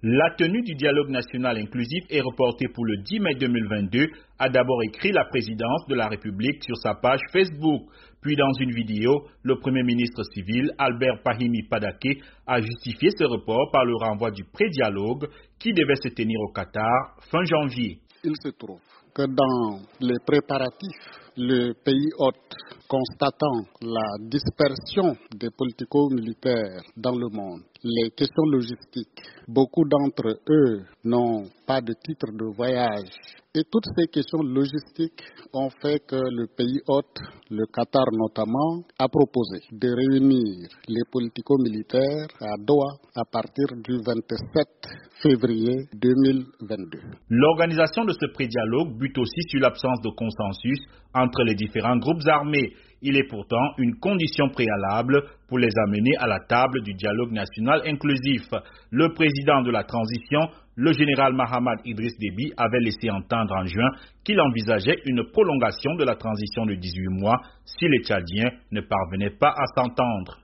La tenue du dialogue national inclusif est reportée pour le 10 mai 2022, a d'abord écrit la présidence de la République sur sa page Facebook. Puis dans une vidéo, le Premier ministre civil, Albert Pahimi Padaké, a justifié ce report par le renvoi du pré-dialogue qui devait se tenir au Qatar fin janvier. Il se trouve que dans les préparatifs, le pays hôte, constatant la dispersion des politico-militaires dans le monde, les questions logistiques, beaucoup d'entre eux n'ont pas de titre de voyage. Et toutes ces questions logistiques ont fait que le pays hôte, le Qatar notamment, a proposé de réunir les politico-militaires à Doha à partir du 27 février 2022. L'organisation de ce pré-dialogue bute aussi sur l'absence de consensus entre les différents groupes armés. Il est pourtant une condition préalable pour les amener à la table du dialogue national inclusif. Le président de la transition, le général Mahamad Idriss Déby, avait laissé entendre en juin qu'il envisageait une prolongation de la transition de 18 mois si les Tchadiens ne parvenaient pas à s'entendre.